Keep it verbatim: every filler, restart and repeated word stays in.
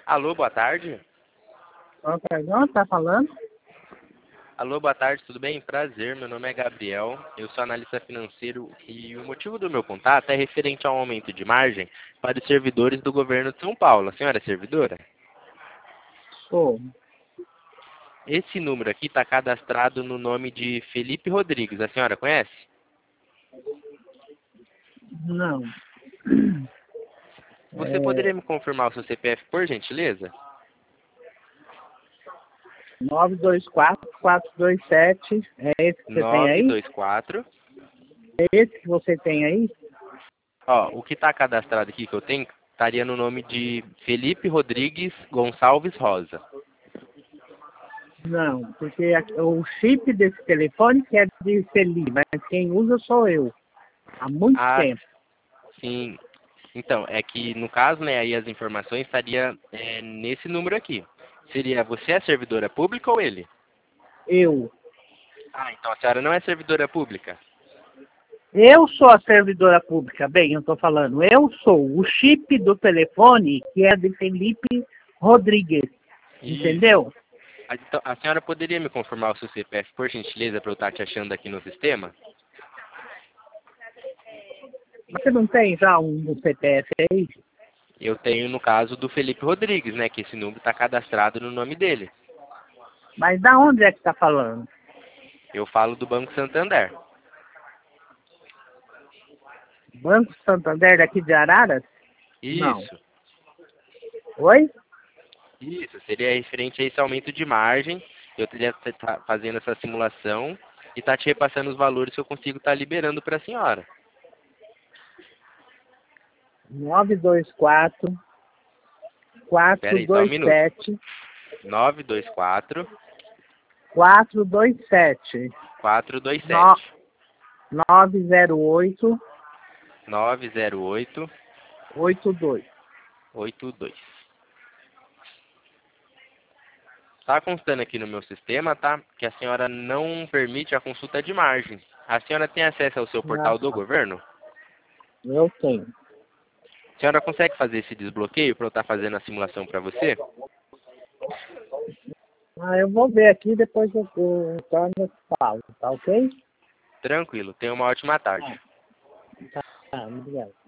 Alô, boa tarde. Qual perdão, tá falando? Alô, boa tarde, tudo bem? Prazer, meu nome é Gabriel, eu sou analista financeiro e o motivo do meu contato é referente ao aumento de margem para os servidores do governo de São Paulo. A senhora é servidora? Sou. Esse número aqui está cadastrado no nome de Felipe Rodrigues. A senhora conhece? Não. Você É poderia me confirmar o seu C P F, por gentileza? nove dois quatro, quatro dois sete. É esse que você tem nove aí? dois quatro. É esse que você tem aí? Ó, o que está cadastrado aqui que eu tenho estaria no nome de Felipe Rodrigues Gonçalves Rosa. Não, porque a- o chip desse telefone que é de Felipe, mas quem usa sou eu. Há muito Ah, tempo. sim. Então, é que no caso, né, aí as informações estaria é, nesse número aqui. Seria você é servidora pública ou ele? Eu. Ah, então a senhora não é servidora pública. Eu sou a servidora pública. Bem, eu tô falando. Eu sou o chip do telefone que é de Felipe Rodrigues. Isso. Entendeu? Ah, então, a senhora poderia me confirmar o seu C P F, por gentileza, para eu estar te achando aqui no sistema? Você não tem já um C P F aí? Eu tenho no caso do Felipe Rodrigues, né, que esse número está cadastrado no nome dele. Mas da onde é que tá falando? Eu falo do Banco Santander. Banco Santander daqui de Araras? Não. Isso. Oi? Isso, seria referente a esse aumento de margem. Eu teria que estar fazendo essa simulação e estar te repassando os valores que eu consigo estar liberando para a senhora. nove dois quatro, Espera quatro aí, só um dois minuto. sete, nove dois quatro, quatro dois sete, quatro dois no, sete, nove zero oito, nove zero oito, oito dois. oito dois. Está constando aqui no meu sistema, tá? Que a senhora não permite a consulta de margem. A senhora tem acesso ao seu Ah, portal do tá. governo? Eu tenho. A senhora consegue fazer esse desbloqueio para eu estar fazendo a simulação para você? Ah, eu vou ver aqui, depois eu, eu torno e falo, tá ok? Tranquilo, tenha uma ótima tarde. Tá, tá, obrigado.